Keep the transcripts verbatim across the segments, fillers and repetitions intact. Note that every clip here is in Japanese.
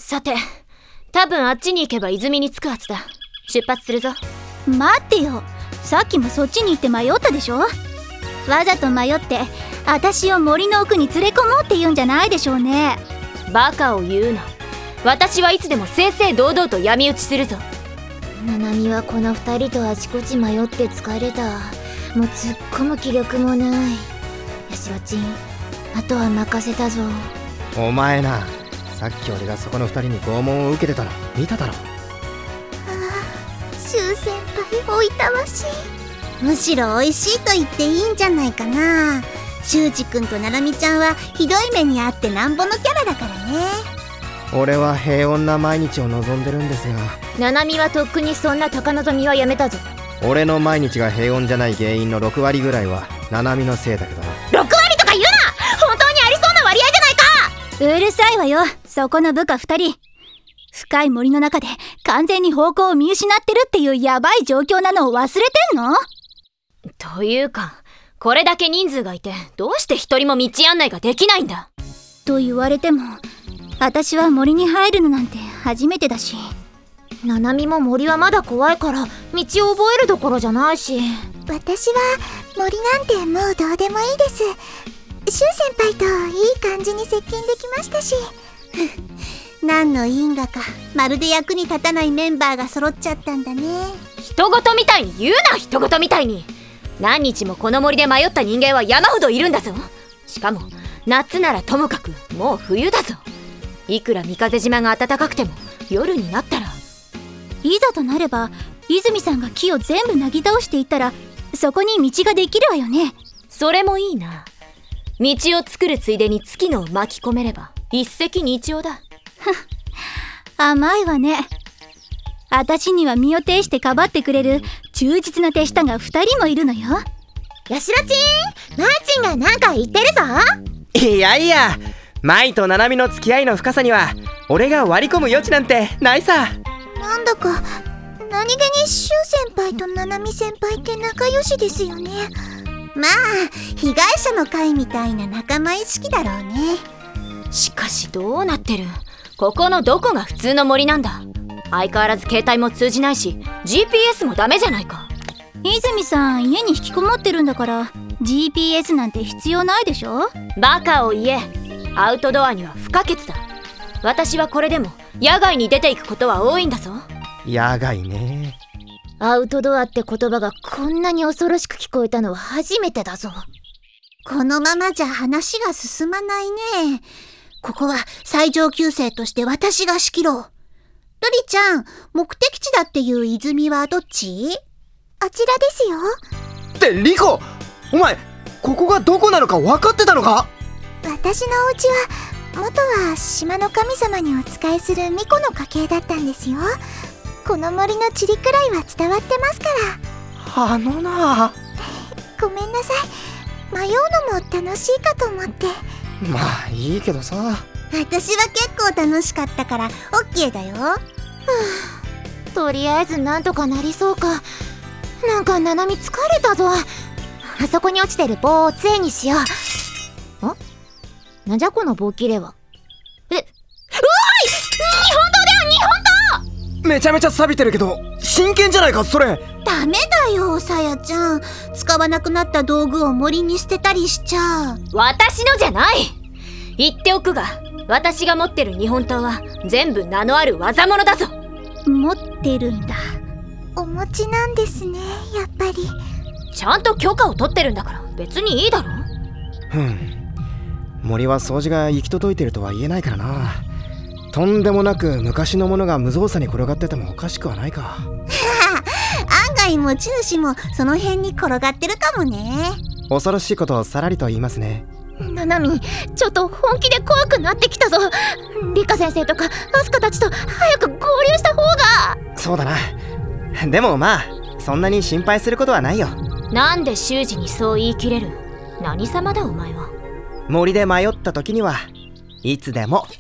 さて、多分あっちに行けば泉に着くはずだ。出発するぞ。 待ってよ、さっきもそっちに行って迷ったでしょ。わざと迷って私を森の奥に連れ込もうって言うんじゃないでしょうね。 バカを言うな。私はいつでも正々堂々と闇討ちするぞ。 ナナミはこの二人とあちこち迷って疲れた。もう突っ込む気力もない。ヤシロチン、あとは任せたぞ。 お前な、さっき俺がそこの二人に拷問を受けてたの見ただろ。 シュウ先輩おいたわしい。むしろ美味しいと言っていいんじゃないかな。シュウジ君とナナミちゃんはひどい目にあってなんぼのキャラだからね。 俺は平穏な毎日を望んでるんですが、 ナナミはとっくにそんな高望みはやめたぞ。 俺の毎日が平穏じゃない原因のろくわりぐらいはナナミのせいだけどな。 ろくわりとか言うな。本当にありそうな割合じゃないか。うるさいわよ、そこの部下二人。深い森の中で完全に方向を見失ってるっていうヤバい状況なのを忘れてんの？ というか、これだけ人数がいてどうして一人も道案内ができないんだ。 と言われても、私は森に入るのなんて初めてだし。 ナナミも森はまだ怖いから道を覚えるどころじゃないし。 私は森なんてもうどうでもいいです。シュウ先輩といい感じに接近できましたし何の因果かまるで役に立たないメンバーが揃っちゃったんだね。 人事みたいに言うな。人事みたいに。何日もこの森で迷った人間は山ほどいるんだぞ。しかも夏ならともかくもう冬だぞ。いくら三風島が暖かくても夜になったら。 いざとなれば泉さんが木を全部なぎ倒していったらそこに道ができるわよね。 それもいいな。道を作るついでに月野を巻き込めれば一石二鳥だ。 甘いわね。私には身を挺してかばってくれる忠実な手下が二人もいるのよ。 ヤシロチン、マーチンがなんか言ってるぞ。 いやいや、舞とナナミの付き合いの深さには俺が割り込む余地なんてないさ。 なんだか何気にシュウ先輩とナナミ先輩って仲良しですよね。まあ被害者の会みたいな仲間意識だろうね。 しかしどうなってる。ここのどこが普通の森なんだ。相変わらず携帯も通じないし ジーピーエス もダメじゃないか。 泉さん家に引きこもってるんだから ジーピーエス なんて必要ないでしょ。 バカを言え。アウトドアには不可欠だ。私はこれでも野外に出ていくことは多いんだぞ。 野外ね。 アウトドアって言葉がこんなに恐ろしく聞こえたのは初めてだぞ。 このままじゃ話が進まないね。ここは最上級生として私が仕切ろう。ルリちゃん、目的地だっていう泉はどっち？あちらですよ。 ってリコ、お前ここがどこなのか分かってたのか？ 私のお家は元は島の神様にお仕えする巫女の家系だったんですよ。この森の地理くらいは伝わってますから。あのなごめんなさい、迷うのも楽しいかと思って。 まあいいけどさ。 私は結構楽しかったから オーケー だよ。はあ、とりあえずなんとかなりそうか。なんかナナミ疲れたぞ。あそこに落ちてる棒を杖にしよう。ん？なんじゃこの棒切れは。え、うわい！日本刀だよ、日本刀！ めちゃめちゃ錆びてるけど真剣じゃないかそれ。 ダメだよさやちゃん、使わなくなった道具を森に捨てたりしちゃ。 私のじゃない。言っておくが、私が持ってる日本刀は全部名のある技物だぞ。 持ってるんだ。 お持ちなんですね、やっぱり。 ちゃんと許可を取ってるんだから別にいいだろ。 ふん、森は掃除が行き届いてるとは言えないからな。とんでもなく昔のものが無造作に転がっててもおかしくはないか。 案外持ち主もその辺に転がってるかもね。 恐ろしいことをさらりと言いますね。 ナナミ、ちょっと本気で怖くなってきたぞ。リカ先生とかアスカたちと早く合流した方が。 そうだな。でもまあそんなに心配することはないよ。 なんで修二にそう言い切れる。何様だお前は。 森で迷った時にはいつでも。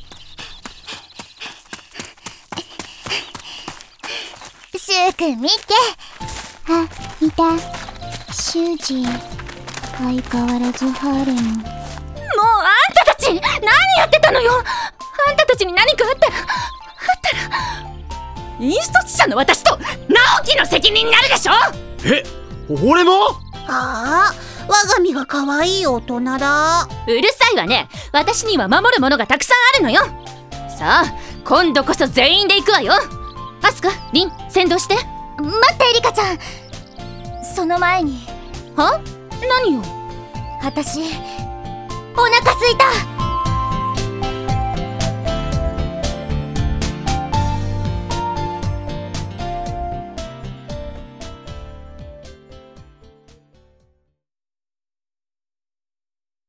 シュウ君見て。あ、見た。シュウジ相変わらずハーレム。 もうあんたたち何やってたのよ。あんたたちに何かあったら引率者の私と直樹の責任になるでしょ。 え、俺も？ ああ、我が身が可愛い大人だ。 うるさいわね。私には守るものがたくさんあるのよ。さあ今度こそ全員で行くわよ。アスカ、リン、先導して。 待ってエリカちゃん、その前に。 は？何よ。 私お腹すいた。